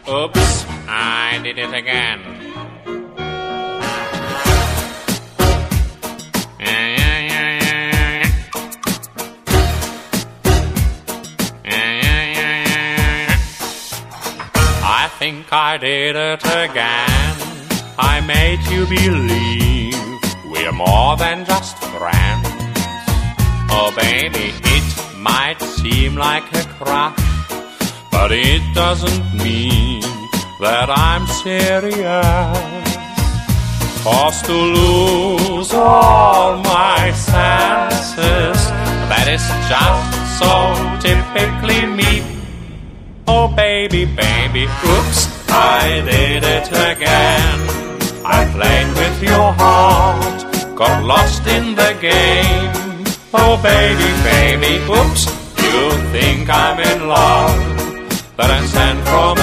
Oops, I did it again. I think I did it again. I made you believe we're more than just friends. Oh baby, it might seem like a crush, but it doesn't mean that I'm serious. 'Cause to lose all my senses, that is just so typically me. Oh baby, baby, oops, I did it again. I played with your heart, got lost in the game. Oh baby, baby, oops, you think I'm in love, that I'm sent from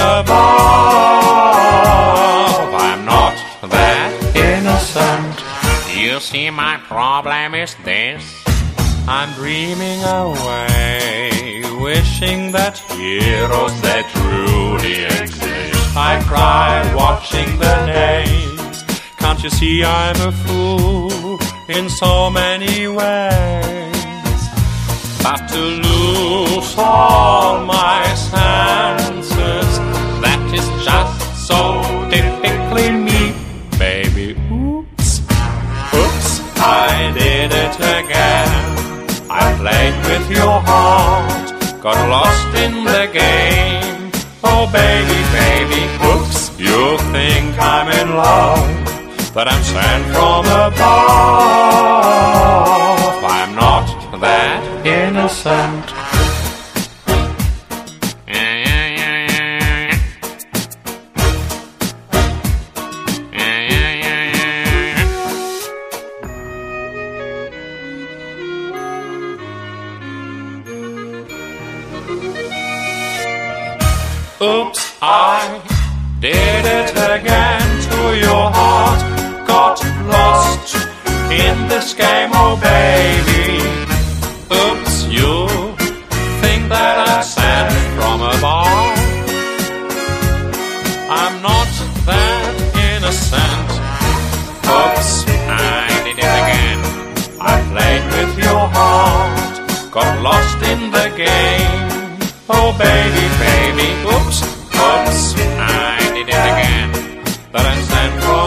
above. I'm not that innocent. You see, my problem is this: I'm dreaming away, wishing that heroes that truly exist. I cry watching the names. Can't you see I'm a fool in so many ways? But to lose all my senses, that is just so typically me. Baby, oops, oops, I did it again. I played with your heart, got lost in the game. Oh baby, baby, oops, you think I'm in love, but I'm sent from above. I'm not that innocent. Oops, I did it again to your heart. Got lost in this game, oh baby. Oops, you think that I'm sent from above. I'm not that innocent. Oops, I did it again. I played with your heart, got lost in the game. Oh baby, baby, oops, oops, I did it again. That I'm sent from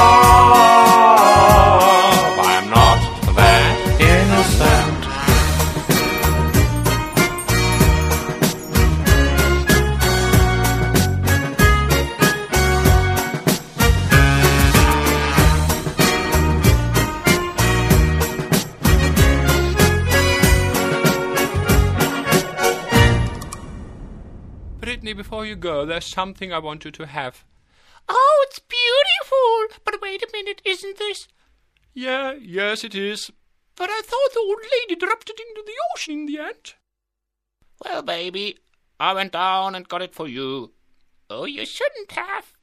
above. I'm not that innocent. Brittany, before you go, there's something I want you to have. Oh, it's beautiful! But wait a minute, isn't this? Yes, it is. But I thought the old lady dropped it into the ocean in the end. Well, baby, I went down and got it for you. Oh, you shouldn't have.